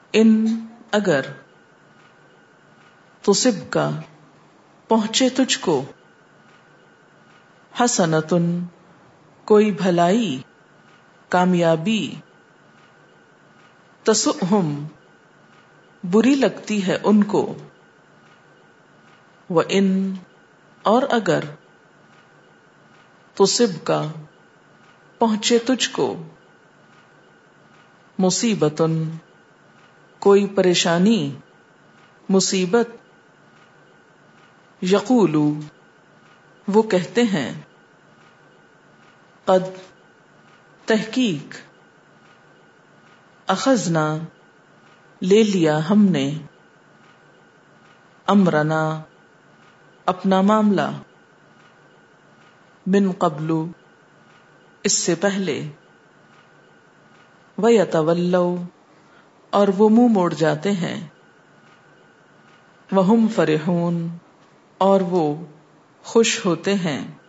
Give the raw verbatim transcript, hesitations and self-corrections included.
ان اگر تصب کا پہنچے تجھ کو حسنتن کوئی بھلائی کامیابی تسؤہم بری لگتی ہے ان کو وَإِن اور اگر تصب کا پہنچے تجھ کو مصیبتن کوئی پریشانی مصیبت یقولو وہ کہتے ہیں قد تحقیق اخذنا لے لیا ہم نے امرنا اپنا معاملہ من قبل اس سے پہلے وَيَتَوَلَّوْا اور وہ منہ موڑ جاتے ہیں وَهُمْ فَرِحُونَ اور وہ خوش ہوتے ہیں